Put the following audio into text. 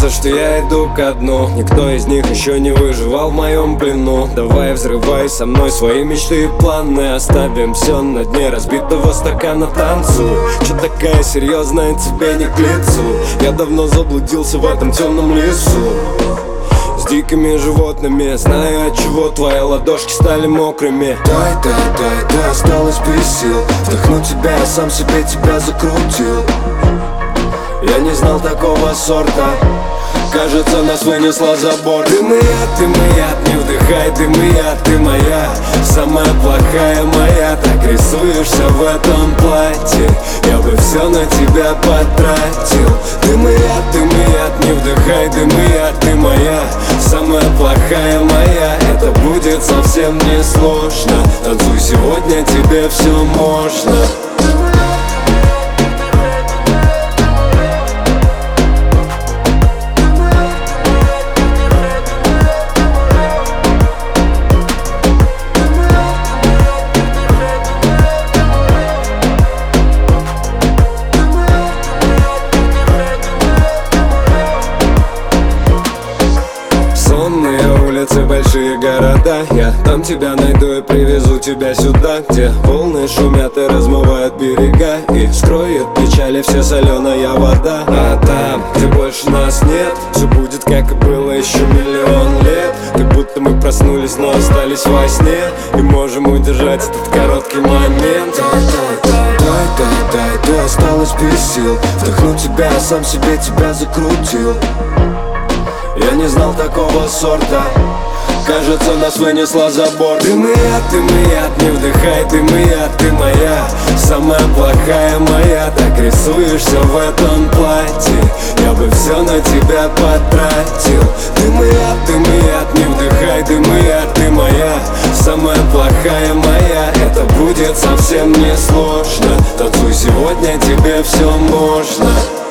кажется, что я иду ко дну. Никто из них еще не выживал в моем плену. Давай взрывай со мной свои мечты и планы. Оставим все на дне разбитого стакана, танцуй. Чё такая серьезная, тебе не к лицу? Я давно заблудился в этом темном лесу с дикими животными, знаю, от чего твои ладошки стали мокрыми. Дай, осталось без сил вдохнуть тебя, я сам себе тебя закрутил. Я не знал такого сорта, кажется, нас вынесло за борт. Ты моя, не вдыхай, ты моя, самая плохая моя. Так рисуешься в этом платье, я бы все на тебя потратил. Ты моя, не вдыхай, ты моя, самая плохая моя. Это будет совсем не сложно, танцуй сегодня, тебе все можно. Улицы, большие города, я там тебя найду и привезу тебя сюда, где волны шумят и размывают берега и скроют печали все соленая вода. А там, где больше нас нет, все будет как и было еще миллион лет. Как будто мы проснулись, но остались во сне и можем удержать этот короткий момент. Дай, осталось без сил вдохнуть тебя, я сам себе тебя закрутил. Я не знал такого сорта, кажется, нас вынесло за борт. Ты моя, не вдыхай, ты моя, самая плохая моя. Так рисуешься в этом платье, я бы все на тебя потратил. Ты моя, не вдыхай, ты моя, самая плохая моя. Это будет совсем не сложно, танцуй сегодня, тебе все можно.